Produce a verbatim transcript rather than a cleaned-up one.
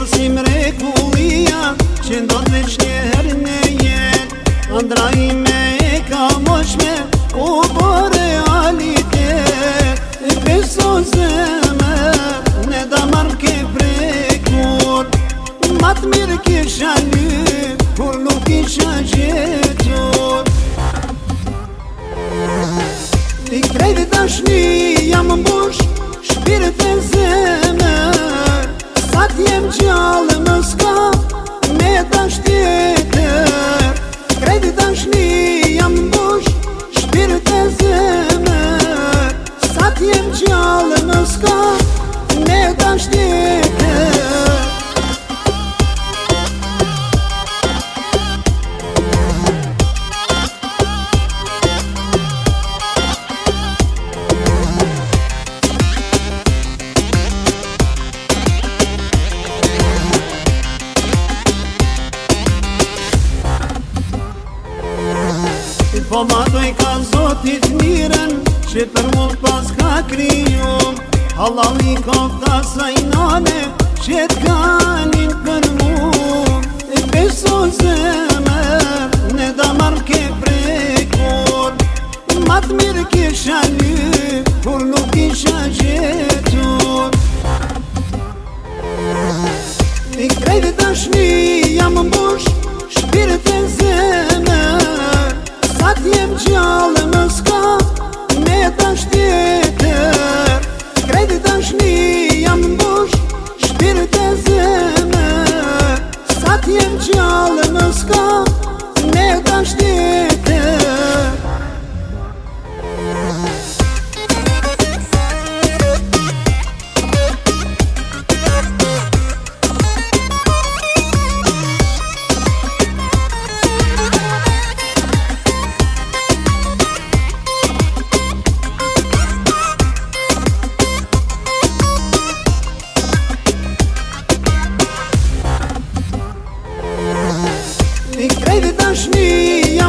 por si mrekullia që ndodh veç njëherë në jetë. Ëndra ime e ka moshme u po realitet. E beso zemër ne da marrë ke prekur, ma të mirë kisha ly kur nuk isha gjetur. I krejt dashni jam mbush shpirt e zemër, sa t'jem gjallë më s'ka me dash tjetër. Krejt dashni jam mbush shpirt e zemër, sa t'jem gjallë më s'ka me dash tjetër. Po ma doj ka Zotit miren që për mund pas ka kriju, halali kofta sa i nane që t'kanin për mund. E beso zemër ne da marrë ke prekur, ma të mirë kisha ly kur nuk isha gjetur. I krejt dashni jam mbush shpirt e zemër, sa t'jem gjallë më s'ka me dash tjetër. Krejt dashni jam mbush shpirt e zemër, sa t'jem gjallë më s'ka me dash tjetër. I krejt dashni